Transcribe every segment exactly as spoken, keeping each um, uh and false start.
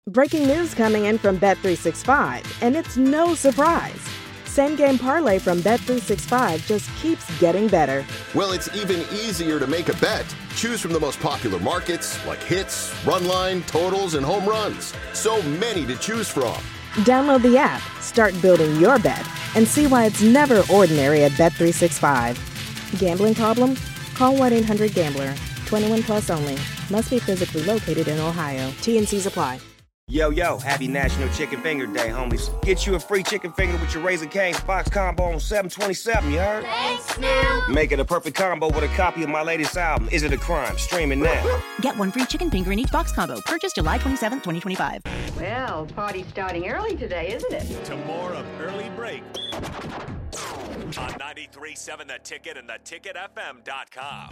Breaking news coming in from Bet three sixty-five, and it's no surprise. Same Game Parlay from Bet three sixty-five just keeps getting better. Well, it's even easier to make a bet. Choose from the most popular markets like hits, run line, totals, and home runs. So many to choose from. Download the app, start building your bet, and see why it's never ordinary at Bet three sixty-five. Gambling problem? Call one eight hundred gambler. twenty-one plus only. Must be physically located in Ohio. T and C's apply. Yo, yo, happy National Chicken Finger Day, homies. Get you a free chicken finger with your Raising Cane's box combo on seven twenty-seven, you heard? Thanks, Snoop. Make it a perfect combo with a copy of my latest album, Is It a Crime? Streaming now. Get one free chicken finger in each box combo. Purchase July twenty-seventh, twenty twenty-five. Well, party's starting early today, isn't it? To more of Early Break on ninety-three point seven The Ticket and the ticket f m dot com.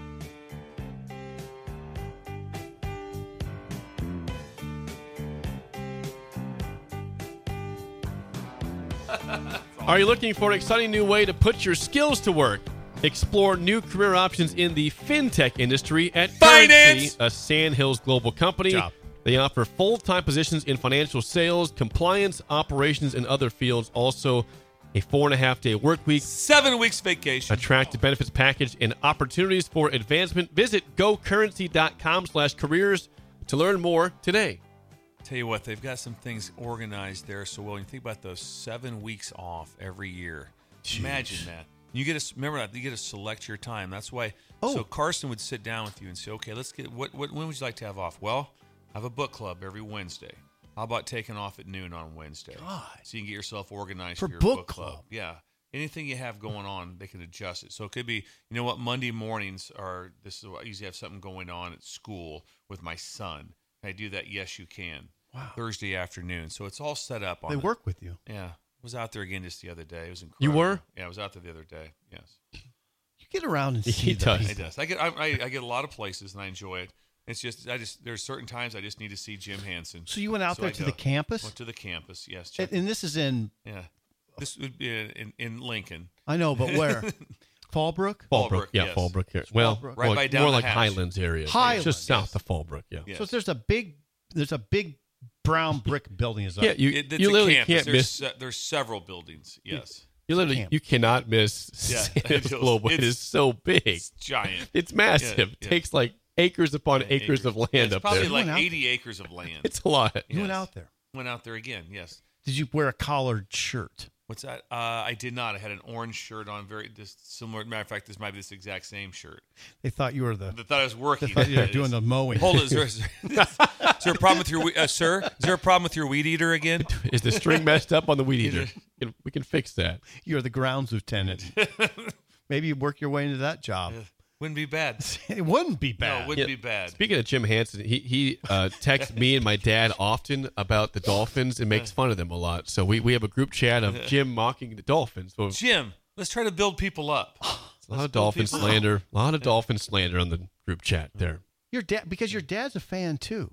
Are you looking for an exciting new way to put your skills to work? Explore new career options in the fintech industry at Finance, Currency, a Sandhills global company. Job. They offer full-time positions in financial sales, compliance, operations, and other fields. Also, a four-and-a-half-day work week, seven weeks vacation, attractive benefits package, and opportunities for advancement. Visit gocurrency.com slash careers to learn more today. Tell you what, they've got some things organized there. So, well, you think about those seven weeks off every year. Jeez. Imagine that. You get to remember that you get to select your time. That's why. Oh. So Carson would sit down with you and say, "Okay, let's get what, what when would you like to have off?" Well, I have a book club every Wednesday. How about taking off at noon on Wednesday? God. So you can get yourself organized for, for your book, book club. club. Yeah. Anything you have going on, they can adjust it. So it could be, you know what, Monday mornings are. This is I usually have something going on at school with my son. Can I do that? Yes, you can. Wow. Thursday afternoon. So it's all set up on They the, work with you. Yeah. I was out there again just the other day. It was incredible. You were? Yeah, I was out there the other day. Yes. You get around and see He does. I does. I get I, I, I get a lot of places and I enjoy it. It's just I just there's certain times I just need to see Jim Hansen. So you went out so there I to go. the campus? Went to the campus, yes. And, and this is in Yeah. This would be in, in Lincoln. I know, but where? Fallbrook? Fallbrook, Fallbrook, yeah, yes. Fallbrook. Here. Well, Fallbrook. Right more, by down more the like hatch. Highlands area. Highlands, just south yes. of Fallbrook, yeah. Yes. So there's a big there's a big brown brick building is up. Yeah, you, It- it's you a literally campus. can't there's miss. Se- there's several buildings. Yes. You literally camp. you cannot miss Yeah, Sandhills it's- Global. It is so big. It's giant. It's massive. Yeah, It yeah. takes like acres upon Yeah, acres, of land Yeah, it's up probably there. like You went out- eighty acres of land. It's a lot. You went Yes. out there. Went out there again. Yes. Did you wear a collared shirt? What's that? Uh, I did not. I had an orange shirt on, very this similar. Matter of fact, this might be this exact same shirt. They thought you were the I thought I was working. they thought you were doing the mowing. Hold on, is there, is there is there a problem with your we- uh, sir? Is there a problem with your weed eater again? Is the string messed up on the weed eater? We can- We can fix that. You're the grounds lieutenant. Maybe you work your way into that job. Wouldn't be bad. It wouldn't be No, bad. it wouldn't Yeah. be bad. Speaking of Jim Hansen, he he uh, texts me and my dad often about the Dolphins and makes fun of them a lot. So we, we have a group chat of Jim mocking the Dolphins. So Jim, let's try to build people up. a lot Let's of build Dolphin people up. slander. A lot of Dolphin slander on the group chat there. Your dad, because your dad's a fan too.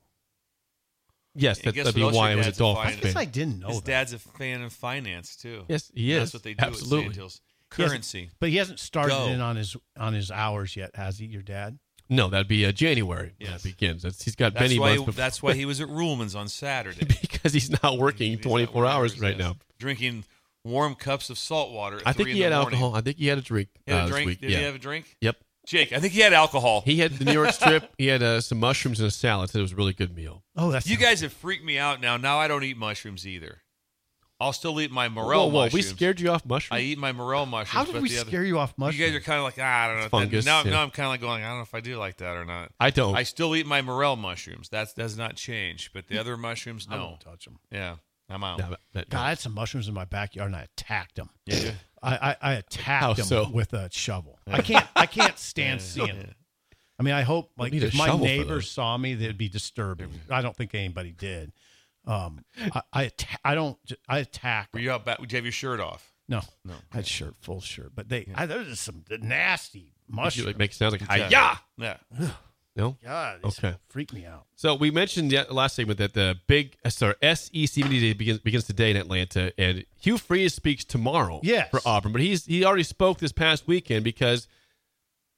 Yes, And that, guess that'd be what else why your I was a dad's a Dolphins I fan? guess fan. I didn't know His that. dad's a fan of finance too. Yes, he is. That's what they do Absolutely. at Sandhills. He hasn't- Currency. but he hasn't started Go. in on his on his hours yet, has he? Your dad? No, that'd be uh, January. when Yes. That begins. That's, he's got That's many why. months He, before. that's why he was at Ruhlman's on Saturday. because he's not working He's not twenty-four working hours right yes. now. Drinking warm cups of salt water. At I think three he in had the morning. alcohol. I think he had a drink, He had uh, a this drink. week. Did yeah. he have a drink? Yep. Jake, I think he had alcohol. He had the New York strip. He had uh, some mushrooms and a salad. Said it was a really good meal. Oh, that's You guys have freaked me out now. Now I don't eat mushrooms either. I'll still eat my morel whoa, whoa, mushrooms. we scared you off mushrooms? I eat my morel mushrooms. How did but we the other- scare you off mushrooms? You guys are kind of like, ah, I don't know. Fungus, now, yeah. now I'm kind of like going, I don't know if I do like that or not. I don't. I still eat my morel mushrooms. That does not change. But the other mushrooms, I no. won't touch them. Yeah, I'm out. No, that- that- God, I had some mushrooms in my backyard and I attacked them. Yeah. I, I, I attacked How them so? with a shovel. I can't I can't stand seeing them. I mean, I hope like need a if my shovel for neighbors those. saw me, they'd be disturbing. I don't think anybody did. Um, I I, atta- I don't I attack. Were you out back? Would you have your shirt off? No, No. I had shirt, full shirt. But they, I, there's just some nasty you mushrooms. like make sounds like Yeah. hi-ya. Yeah. No. God, they Okay. freak me out. So we mentioned the last segment that the big uh, sorry, S E C Media Day begins, begins today in Atlanta, and Hugh Freeze speaks tomorrow Yes. for Auburn. But he's he already spoke this past weekend because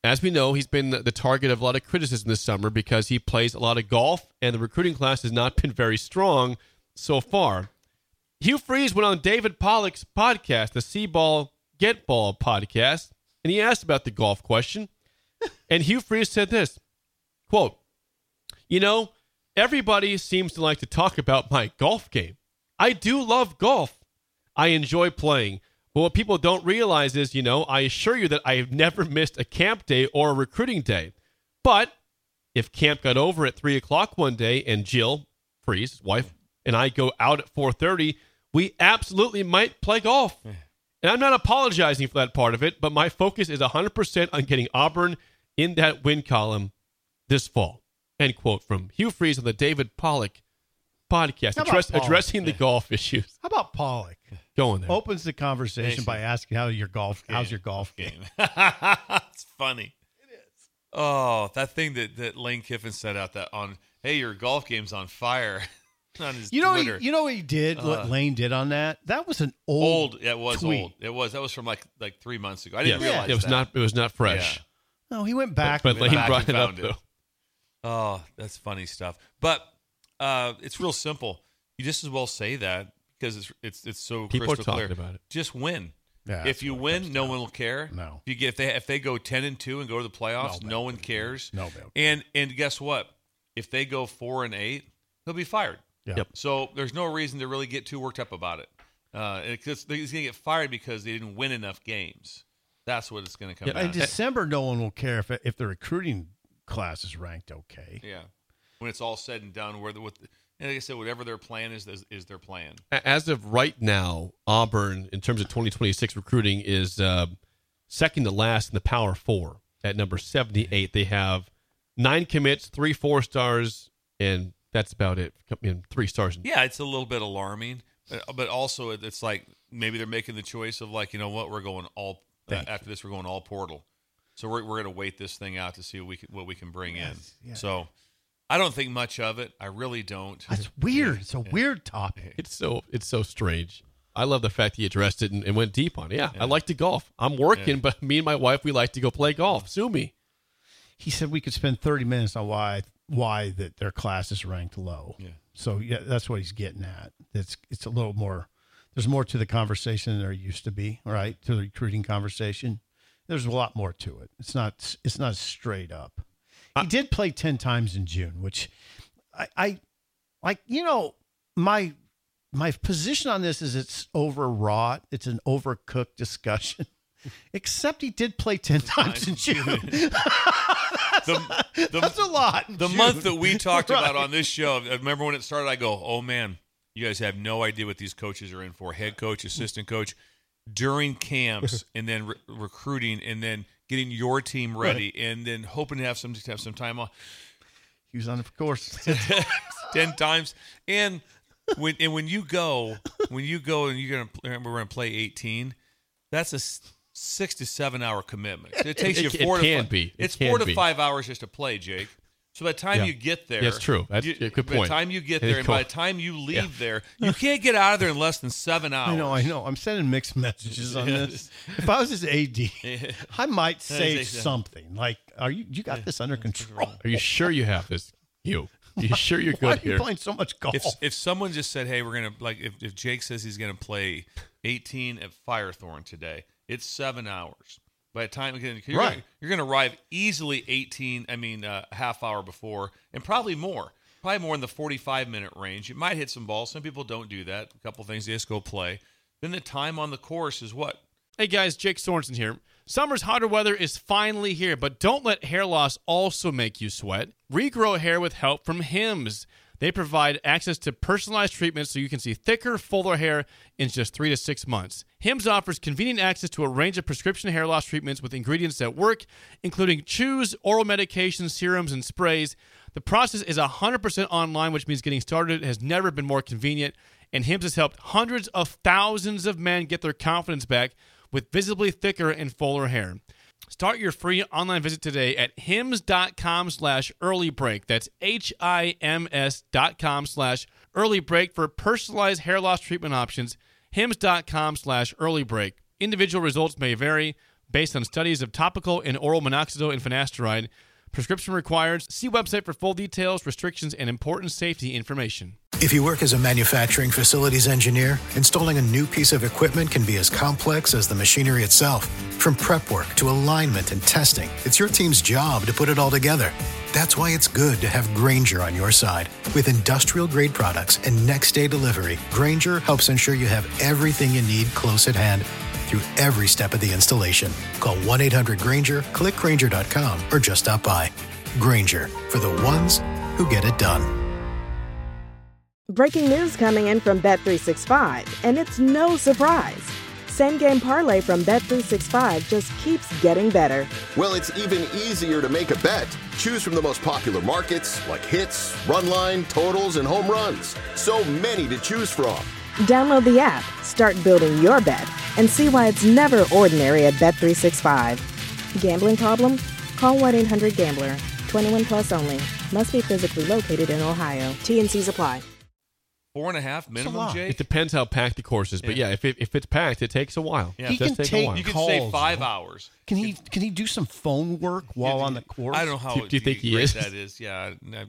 as we know, he's been the target of a lot of criticism this summer because he plays a lot of golf, and the recruiting class has not been very strong so far. Hugh Freeze went on David Pollock's podcast, the See Ball, Get Ball podcast, and he asked about the golf question. And Hugh Freeze said this, quote, "You know, everybody seems to like to talk about my golf game. I do love golf. I enjoy playing. But what people don't realize is, you know, I assure you that I have never missed a camp day or a recruiting day. But if camp got over at three o'clock one day and Jill, Freeze, his wife, and I go out at four thirty, we absolutely might play golf. And I'm not apologizing for that part of it, but my focus is one hundred percent on getting Auburn in that win column this fall." End quote from Hugh Freeze on the David Pollock podcast, address, Pollock? Addressing the golf issues. How about Pollock? Going there. Opens the conversation by asking how your golf how's your golf game. It's funny. It is. Oh, that thing that, that Lane Kiffin said out that on, hey, your golf game's on fire. On his You know, Twitter. he, you know what he did? Uh, what Lane did on that? That was an old. Old. Yeah, it was tweet. old. It was. That was from like like three months ago. I didn't Yeah. realize It was that. not. It was not fresh. Yeah. No, he went back. But, but Went Lane back brought and it up found though. Oh, that's funny stuff. But uh, it's real simple. You just as well say that because it's it's it's so People are crystal talking clear. about it. Just win. Yeah, if that's you what it win, comes no down one will care. No. If you get if they if they go ten and two and go to the playoffs, No, no, one cares. No, they'll- and and guess what? If they go four and eight, he'll be fired. Yeah. Yep. So there's no reason to really get too worked up about it. Uh, because he's going to get fired because they didn't win enough games. That's what it's going to come Yeah, down In to. December, no one will care if if the recruiting class is ranked okay. Yeah, when it's all said and done, where the, with, and like I said, whatever their plan is, is, is their plan. As of right now, Auburn, in terms of twenty twenty-six recruiting, is uh, second to last in the Power Four at number seventy-eight. They have nine commits, three four stars, and that's about it. I mean, three stars. Yeah, it's a little bit alarming, but, but also it's like maybe they're making the choice of like, you know what, we're going all uh, after this, we're going all portal. So we're we're going to wait this thing out to see what we can, what we can bring Yes, in. yeah. So I don't think much of it. I really don't. That's weird. It's a weird topic. It's so it's so strange. I love the fact he addressed it and, and went deep on it. Yeah, I like to golf. I'm working, Yeah. but me and my wife, we like to go play golf. Sue me. He said we could spend thirty minutes on why why that their class is ranked low. Yeah. So yeah, that's what he's getting at. It's it's a little more. There's more to the conversation than there used to be. Right, to the recruiting conversation. There's a lot more to it. It's not. It's not straight up. He did play ten times in June, which I, I like. You know, my my position on this is it's overwrought. It's an overcooked discussion. Except he did play ten times in June. that's, The- a, the- that's a lot. in The June. month that we talked about Right. on this show, I remember when it started, I go, oh, man, you guys have no idea what these coaches are in for. Head coach, assistant coach, during camps, and then re- recruiting, and then getting your team ready, and then hoping to have some to have some time off. He was on the course. ten times. And when and when you go, when you go and you're gonna we're gonna play eighteen, that's a s- six to seven hour commitment. It takes It- you it four to can five, be. It It's can four to be. five hours just to play, Jake. So by the time Yeah. you get there, That's true. That's you- a good By point. the time you get It is there, and by cool. the time you leave Yeah. there, you can't get out of there in less than seven hours. I know, I know. I'm sending mixed messages on Yes. this. If I was his A D, I might say say so. something like, "Are you? You got this under control? Are you sure you have this? You? Are you sure you're Why good are you here? playing so much golf?" If if someone just said, "Hey, we're gonna like," if, if Jake says he's gonna play eighteen at Firethorn today, it's seven hours. By the time you're gonna, Right. you're gonna arrive easily eighteen. I mean, uh, a half hour before, and probably more. Probably more in the forty-five minute range. You might hit some balls. Some people don't do that. A couple things, they just go play. Then the time on the course is what? Hey guys, Jake Sorensen here. Summer's hotter weather is finally here, but don't let hair loss also make you sweat. Regrow hair with help from Hims. They provide access to personalized treatments so you can see thicker, fuller hair in just three to six months. Hims offers convenient access to a range of prescription hair loss treatments with ingredients that work, including chews, oral medications, serums, and sprays. The process is one hundred percent online, which means getting started has never been more convenient. And Hims has helped hundreds of thousands of men get their confidence back with visibly thicker and fuller hair. Start your free online visit today at hims.com slash early break. That's H-I-M-S dot com slash early break for personalized hair loss treatment options. Hims.com slash early break. Individual results may vary. based on studies of topical and oral minoxidil and finasteride. Prescription required. See website for full details, restrictions, and important safety information. If you work as a manufacturing facilities engineer, installing a new piece of equipment can be as complex as the machinery itself. From prep work to alignment and testing, it's your team's job to put it all together. That's why it's good to have Grainger on your side. With industrial-grade products and next-day delivery, Grainger helps ensure you have everything you need close at hand through every step of the installation. Call one eight hundred Grainger, click Grainger dot com, or just stop by. Grainger, for the ones who get it done. Breaking news coming in from Bet three sixty-five, and it's no surprise. Same Game Parlay from Bet three sixty-five just keeps getting better. Well, it's even easier to make a bet. Choose from the most popular markets like hits, run line, totals, and home runs. So many to choose from. Download the app, start building your bet, and see why it's never ordinary at Bet three sixty-five. Gambling problem? Call one eight hundred gambler. twenty-one plus only. Must be physically located in Ohio. T and C's apply. Four and a half minimum, Jake? It depends how packed the course is, but yeah, yeah if, it, if it's packed, it takes a while. Yeah. He it does can take take a while. You can calls, say five though. hours. Can he can he do some phone work while on the course? I don't know how Do- do you think he great is? that is. Yeah. I-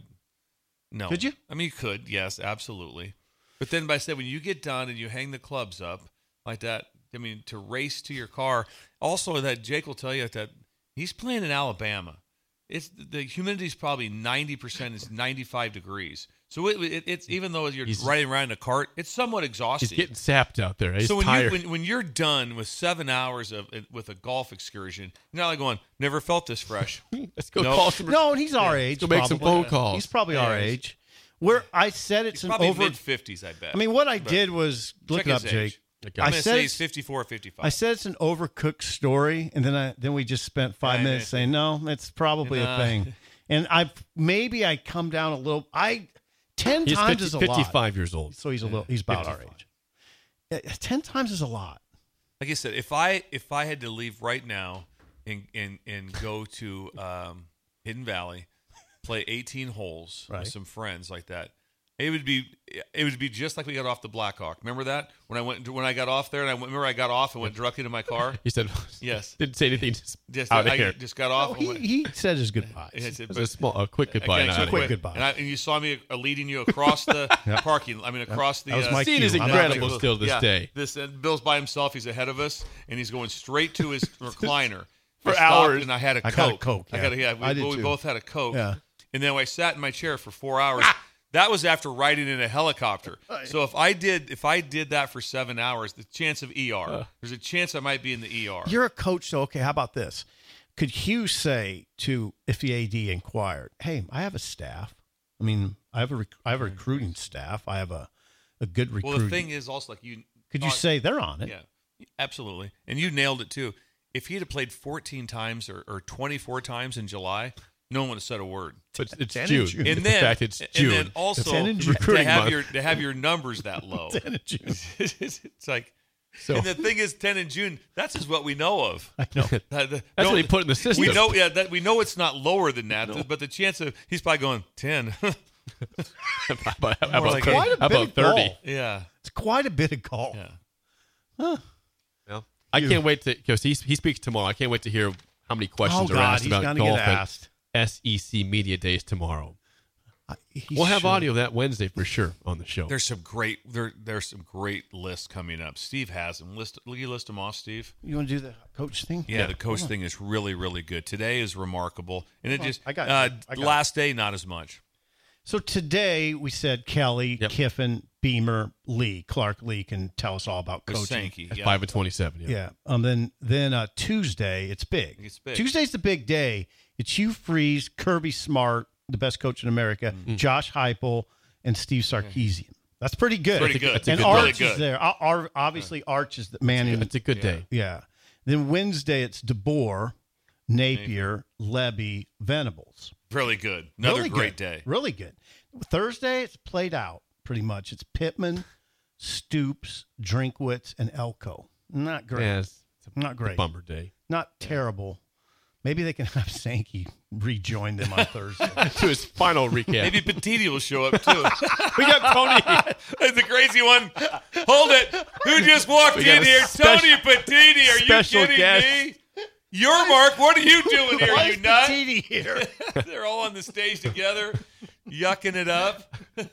No. Could you? I mean, you could. Yes, absolutely. But then, by I said, when you get done and you hang the clubs up like that, I mean, to race to your car. Also, that Jake will tell you that he's playing in Alabama. It's the humidity is probably ninety percent. It's ninety-five degrees. So it, it, it's even though you're He's- riding around in a cart, it's somewhat exhausting. He's getting sapped out there. He's so when tired. you when, when you're done with seven hours of with a golf excursion, you're not like going, never felt this fresh. Let's go Nope. call some. No, and he's our age. Go make some probably. phone calls. He's probably Yeah, our he's- age. Where I said it's He's an probably over. mid fifties, I bet. I mean, what I But did was look check it up, his Jake. age. Okay. I'm I going to said say it's- he's fifty-four, fifty-five. I said it's an overcooked story, and then I then we just spent five Yeah, minutes yeah. saying no, it's probably Nah. a thing. And I maybe I come down a little. I ten He's times fifty, is a lot. fifty-five years old. So he's a little. He's about our fifty-five. age. Yeah, ten times is a lot. Like I said, if I if I had to leave right now and and, and go to um, Hidden Valley, play eighteen holes Right. with some friends like that, it would be it would be just like we got off the Blackhawk. Remember that when I went when I got off there and I went, remember I got off and went directly to my car. He said, Yes. didn't say anything. Just, Just out of I here. just got off. Oh, and he, went- he said his goodbyes. It's- It was a small, a quick goodbye. Okay, and so out of quick here. goodbye. And, I, and you saw me uh, leading you across the parking. I mean, across the. That was uh, my Scene cue. is I'm out incredible there. still to this yeah, day. This uh, Bill's by himself. He's ahead of us, and he's going straight to his recliner For I stopped, hours. And I had a I Coke. got a Coke, I yeah. got a, yeah. We, I did we too. both had a Coke. Yeah. And then I sat in my chair for four hours. That was after riding in a helicopter. So if I did if I did that for seven hours, the chance of E R, Uh. there's a chance I might be in the E R. You're a coach, so okay. How about this? Could Hugh say to if the A D inquired, "Hey, I have a staff. I mean, I have a rec- I have a recruiting staff. I have a a good well, recruiting." the thing is also like you. Could you uh, say they're on it? Yeah, absolutely. And you nailed it too. If he'd have played fourteen times or, or twenty-four times in July, no one would have said a word. But it's ten in June. June. In And then, fact, it's and June. then also ten in to June. Recruiting have month. your to have your numbers that low. ten in June. It's like, So- and the thing is, ten in June. That's just what we know of. I know. That- the- That's no- what he put in the system. We know, yeah, that we know it's not lower than that, but the chance of he's probably going ten. how about, how More about, like thirty? quite a How bit about of thirty? golf. yeah, It's quite a bit of golf. yeah. Well, I can't wait to because he he speaks tomorrow. I can't wait to hear how many questions Oh, are God, asked he's about gonna golf get at asked. S E C Media Days tomorrow. I- he We'll have should. audio that Wednesday for sure on the show. There's some great there. There's some great lists coming up. Steve has them. List. Will you list them off, Steve? You want to do the coach thing? Yeah, the coach thing is really, really good. Today is remarkable, and it Hold on. just I got uh, it. I got last day not as much. So today we said Kelly, Yep. Kiffin, Beamer, Lee, Clark Lee can tell us all about There's coaching. Sankey, At yeah. five and twenty-seven. Yeah. Yeah. Um. Then then uh, Tuesday it's big. It's big. Tuesday's the big day. It's Hugh Freeze, Kirby Smart, the best coach in America, Mm-hmm. Josh Heupel, and Steve Sarkisian. That's pretty good. Pretty good. That's a and good Arch day. is Really good. there. Ar- Ar- obviously, Arch is the man. in It's a good day. Yeah. Then Wednesday it's DeBoer, Napier, Levy, Venables. Really good. Another Really great good. day. Really good. Thursday, it's played out pretty much. It's Pittman, Stoops, Drinkwitz, and Elko. Not great. Yeah, it's, it's a, Not a great. bummer day. Not terrible. Maybe they can have Sankey rejoin them on Thursday. To his final recap. Maybe Petiti will show up too. we got Tony. That's the crazy one. Hold it. Who just walked We got in a here? special- Tony Petiti. Are you special kidding guest. me? You're Mark. What are you doing here, Why you is nut? Petiti here? They're all on the stage together, yucking it up.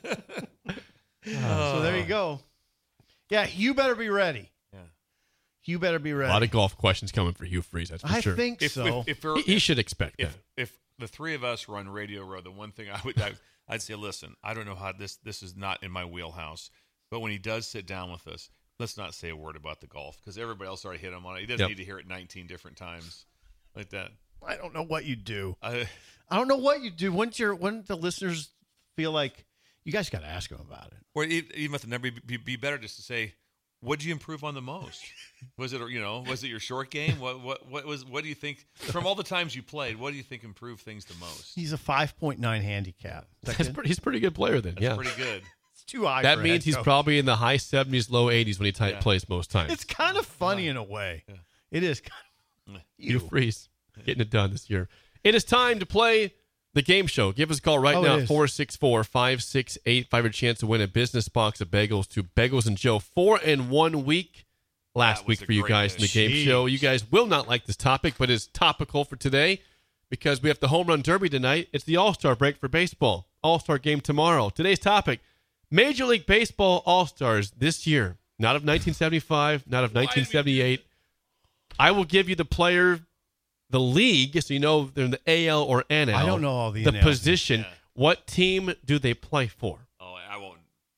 So there you go. Yeah, you better be ready. Yeah. You better be ready. A lot of golf questions coming for Hugh Freeze, that's for I sure. think If, so. if, if we're- he, he should expect if, that. if the three of us run Radio Row, the one thing I would I, I'd say, listen, I don't know how this this is not in my wheelhouse, but when he does sit down with us, let's not say a word about the golf because everybody else already hit him on it. He doesn't Yep. need to hear it nineteen different times like that. I don't know what you do. I, I don't know what you do. Once you're, when the listeners feel like you guys got to ask them about it. or e- even if the number be, be better just to say, what did you improve on the most? Was it you know was it your short game? What what what was what do you think from all the times you played? What do you think improved things the most? He's a five point nine handicap. Is that That's good? pretty, he's a pretty good player then, That's yeah. pretty good. It's too high. That for a means head he's coach. probably in the high seventies, low eighties when he t- Yeah. plays most times. It's kind of funny in a way. Yeah. It is kind of. Hugh Freeze getting it done this year. It is time to play the game show. Give us a call right Oh, now, it is. four six four, five six eight five. A chance to win a business box of bagels to Bagels and Joe. Four and one week last That was week a for you great guys in the day. game show. You guys will not like this topic, but it's topical for today because we have the Home Run Derby tonight. It's the All-Star break for baseball. All-Star game tomorrow. Today's topic, Major League Baseball All-Stars this year. Not of nineteen seventy-five, not of nineteen seventy-eight. I will give you the player, the league, so you know they're in the A L or N L. I don't know all the The N Ls. position. Yeah. What team do they play for? Oh, I won't.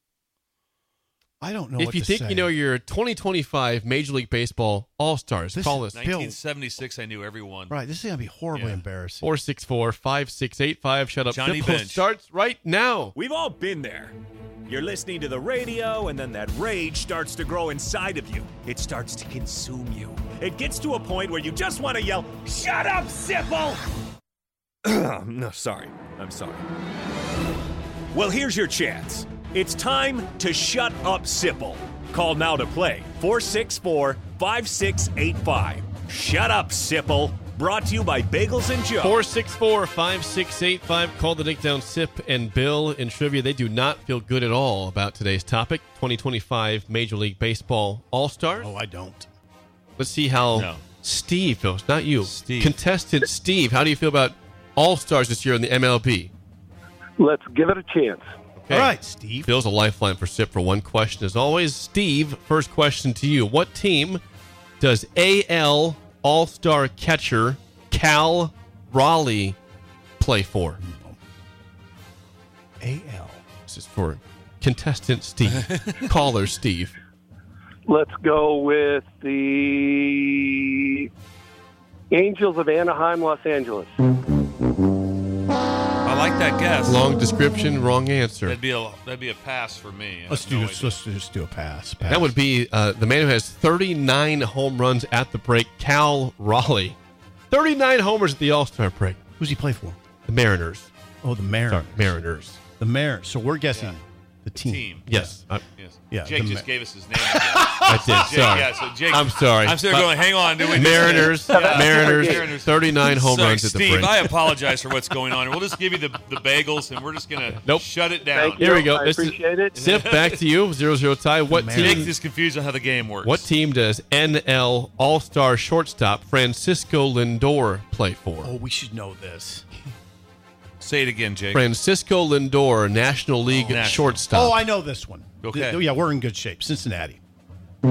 I don't know. if what you to think say. you know your twenty twenty-five Major League Baseball All-Stars, This call is us. Bill- nineteen seventy-six, I knew everyone. Right, this is gonna be horribly Yeah. embarrassing. four six four, five six eight five. Shut up. Johnny Simple Bench. starts right now. We've all been there. You're listening to the radio, and then that rage starts to grow inside of you. It starts to consume you. It gets to a point where you just want to yell, "Shut up, Sipple!" No, sorry. I'm sorry. Well, here's your chance. It's time to shut up, Sipple. Call now to play four six four, five six eight five. Shut up, Sipple. Brought to you by Bagels and Joe. four six four, five six eight five. Call the Nick Down Sip and Bill in trivia. They do not feel good at all about today's topic, twenty twenty-five Major League Baseball All-Stars. Oh, I don't. Let's see how No. Steve feels. Not you. Steve. Contestant Steve, how do you feel about All-Stars this year in the M L B? Let's give it a chance. Okay. All right, Steve. Bill's a lifeline for Sip for one question. As always, Steve, first question to you. What team does A L All-Star catcher Cal Raleigh play for? A L. This is for contestant Steve. Caller Steve. Let's go with the Angels of Anaheim, Los Angeles. I like that guess. Long description, wrong answer. That'd be a that'd be a pass for me. I Let's have do no this. idea. Let's just do a pass. pass. That would be uh, the man who has thirty-nine home runs at the break, Cal Raleigh. thirty-nine homers at the All-Star break. Who's he play for? The Mariners. Oh, the Mariners. Sorry, Mariners. The Mariners. So we're guessing Yeah. the team. Team. Yes. I, Yes. Yeah, Jake the just Ma- gave us his name. Again. I did. Jake, Sorry. yeah, so Jake, I'm sorry. I'm still Uh, going, hang on. Do we Mariners. Yeah. Mariners. Mariners. thirty-nine home Sorry, runs at the Steve, break. I apologize for what's going on. We'll just give you the, the bagels, and we're just going to Nope. shut it down. Thank you. Here we go. I This is- appreciate it. Sip, back to you. Zero zero tie. What Jake team? is confused on how the game works. What team does N L All-Star shortstop Francisco Lindor play for? Oh, we should know this. Say it again, Jake. Francisco Lindor, National League National. shortstop. Oh, I know this one. Okay. Th- yeah, we're in good shape. Cincinnati. Are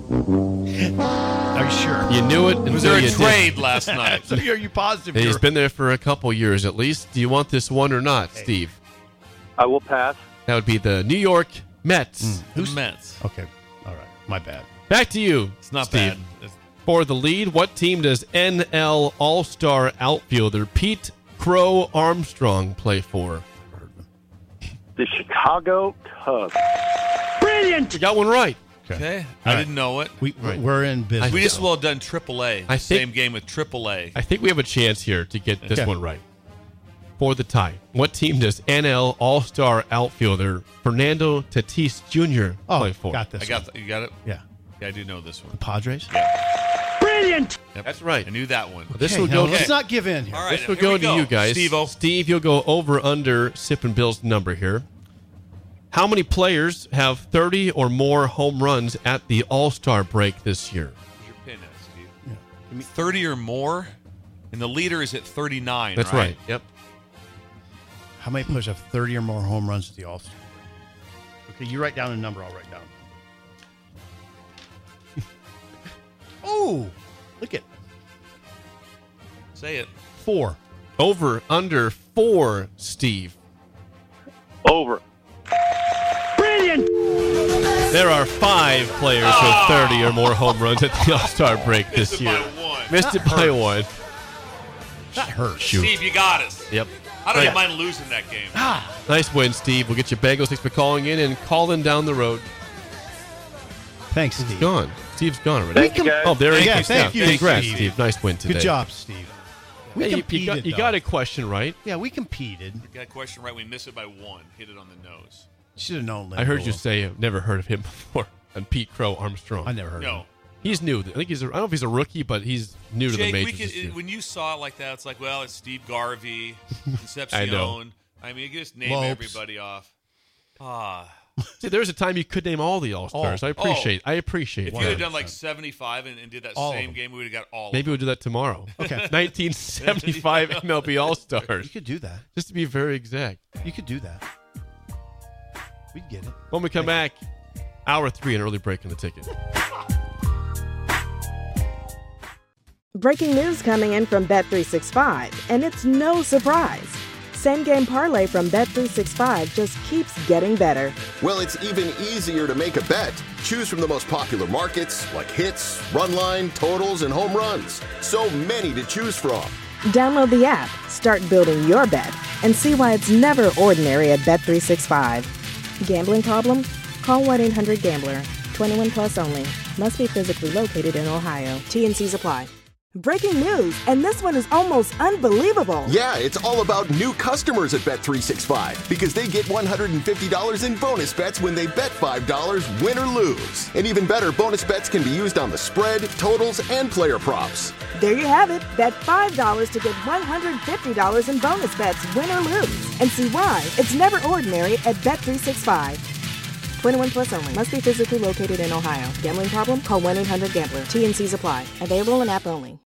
you sure? You knew it until Was there you a did. trade last night? So are you positive? He's you're- been there for a couple years at least. Do you want this one or not, Steve? I will pass. That would be the New York Mets. The Mets. Okay. All right. My bad. Back to you. It's not Steve. bad. It's- For the lead, what team does N L All-Star outfielder Pete Crow Armstrong play for? The Chicago Cubs. You got one right. Okay. All I right. didn't know it. We, Right. We're in business. We just well done triple A. I think- Same game with triple A. I think we have a chance here to get this Okay. one right. For the tie, what team does N L All-Star outfielder Fernando Tatis Junior Oh, play for? got this. I got one. the, you got it? Yeah. Yeah, I do know this one. The Padres. Brilliant. Yep. That's right. I knew that one. This Okay, will now go. let's Okay. not give in here. All right. This will here go we to you guys. Steve-O. Steve, you'll go over under Sip and Bill's number here. How many players have thirty or more home runs at the All-Star break this year? Where's your pin at, Steve? thirty or more, and the leader is at thirty-nine. That's right. right. Yep. How many players have thirty or more home runs at the All-Star? Okay, you write down a number. I'll write down. Oh, look at Say it. four. Over, under, four, Steve. Over. Brilliant. There are five players with thirty or more home runs at the All-Star break this Missed it year. by one. Missed it by one. That hurts. Shoot. Steve, you got us. Yep. I don't Right. even mind losing that game. Nice win, Steve. We'll get you bagels. Thanks for calling in and calling down the road. Thanks, He's Steve. gone. Steve's gone already. Thank you, guys. Oh, there he Yeah, is. thank you, Congrats, Steve. Steve. Nice win today. Good job, Steve. We Hey, you, you competed, got, you though. got a question right. Yeah, we competed. You got a question right. We miss it by one. Hit it on the nose. Should have known. I heard you Lindor. say I've never heard of him before. And Pete Crow Armstrong. I never heard of No. him. He's new. I think he's. A, I don't know if he's a rookie, but he's new to the Jake, we majors. this year. could, when you saw it like that, it's like, well, it's Steve Garvey, Concepcion. I know. I mean, you just name Lopes. everybody off. Ah. See, there was a time you could name all the All Stars. Oh. I appreciate. I appreciate. If that. you had done like seventy-five and, and did that All of same them. game, we would have got all Maybe of we'll do that tomorrow. Okay. nineteen seventy-five M L B All You Stars. could do that. Just to be very exact. You could do that. We'd get it. When we come back, hour three, an early break on the ticket. Breaking news coming in from Bet three sixty-five, and it's no surprise. Same game parlay from Bet three sixty-five just keeps getting better. Well, it's even easier to make a bet. Choose from the most popular markets like hits, run line, totals, and home runs. So many to choose from. Download the app, start building your bet, and see why it's never ordinary at Bet three sixty-five. Gambling problem? Call one eight hundred gambler. twenty-one plus only. Must be physically located in Ohio. T and C's apply. Breaking news, and this one is almost unbelievable. Yeah, it's all about new customers at Bet three sixty-five because they get one hundred fifty dollars in bonus bets when they bet five dollars, win or lose. And even better, bonus bets can be used on the spread, totals, and player props. There you have it. Bet five dollars to get one hundred fifty dollars in bonus bets, win or lose. And see why it's never ordinary at Bet three sixty-five. twenty-one plus only. Must be physically located in Ohio. Gambling problem? Call one eight hundred gambler. T and C's apply. Available in app only.